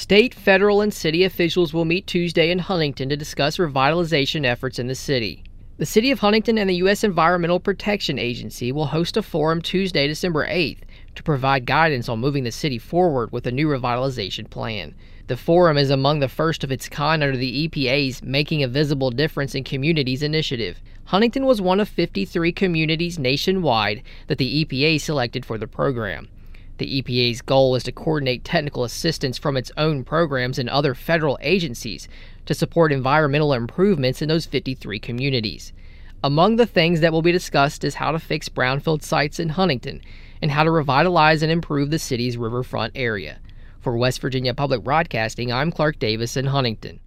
State, federal, and city officials will meet Tuesday in Huntington to discuss revitalization efforts in the city. The City of Huntington and the U.S. Environmental Protection Agency will host a forum Tuesday, December 8th, to provide guidance on moving the city forward with a new revitalization plan. The forum is among the first of its kind under the EPA's Making a Visible Difference in Communities initiative. Huntington was one of 53 communities nationwide that the EPA selected for the program. The EPA's goal is to coordinate technical assistance from its own programs and other federal agencies to support environmental improvements in those 53 communities. Among the things that will be discussed is how to fix brownfield sites in Huntington and how to revitalize and improve the city's riverfront area. For West Virginia Public Broadcasting, I'm Clark Davis in Huntington.